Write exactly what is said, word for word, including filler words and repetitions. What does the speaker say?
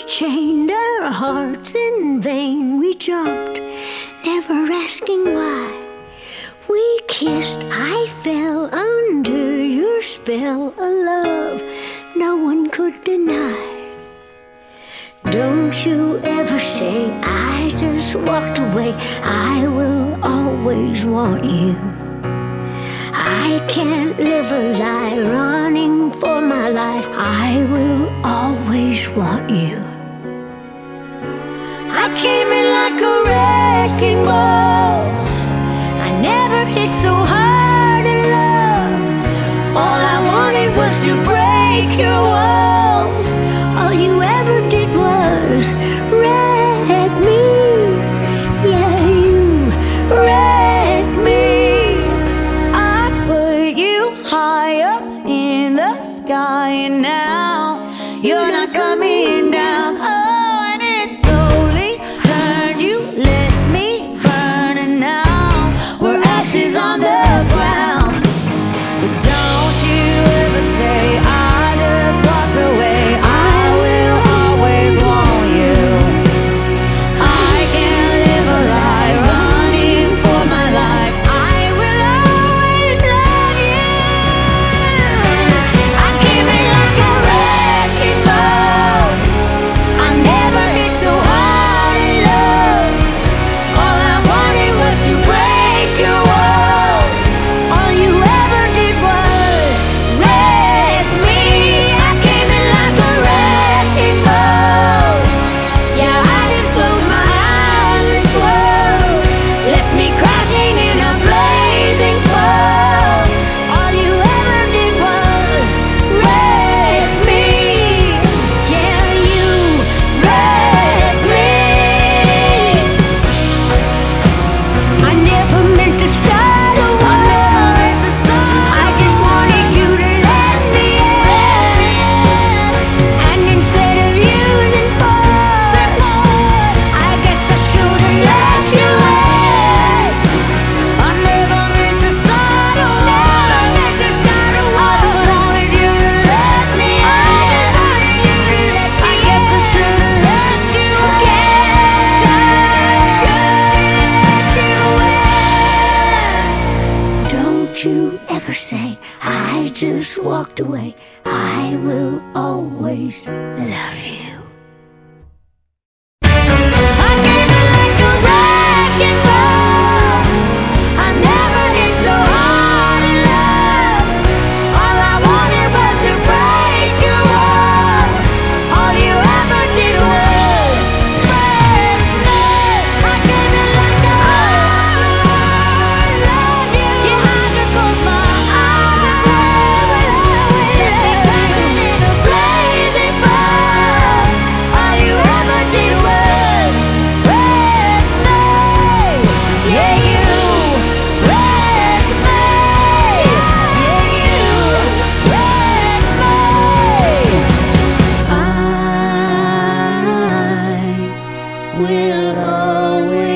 chained our hearts in vain. We jumped, never asking why. We kissed, I fell under your spell, a love no one could deny. Don't you ever say I just walked away. I will always want you. I can't live a lie running for my life. I will always want you. I came in like a wrecking ball. I never hit so hard in love. All I wanted was to break your walls. All you ever did was wreck me. Yeah, you wrecked me. I put you high up in the sky, and now you're not coming down. Oh, and it slowly turned. You let me burn, and now we're ashes on the ground. But don't you ever say I just walked away. I will always want you. I can't live a lie running for my life. I will always love you. I came in like a wrecking ball. I never hit so hard in love. All I wanted was to break your walls. All you ever did was wreck me. I came in like a wrecking ball. Yeah, I just closed my eyes and swore. Left me crashing in a blazing fall. All you ever did was wreck me. Yeah, you wrecked me. I never meant to start a war. I never meant to start. I just wanted you to let me in. And instead of using force, I guess I should've let you in. I never meant to start a war. Never meant to start a war. I just wanted you to let me I just in. wanted you to let me I guess I should've let you in. Guess I should've let you in. Don't you ever say I just walked away. I will always love you. I came in like a wrecking ball. I never hit so hard in love. All I wanted was to break your walls. All you ever did was break me. I came in like a love you. Yeah, I just closed my eyes and swore. Left me crashing in a blazing fire. All you ever did was wreck me. Yeah, you wreck me. Yeah, you wreck me. I will always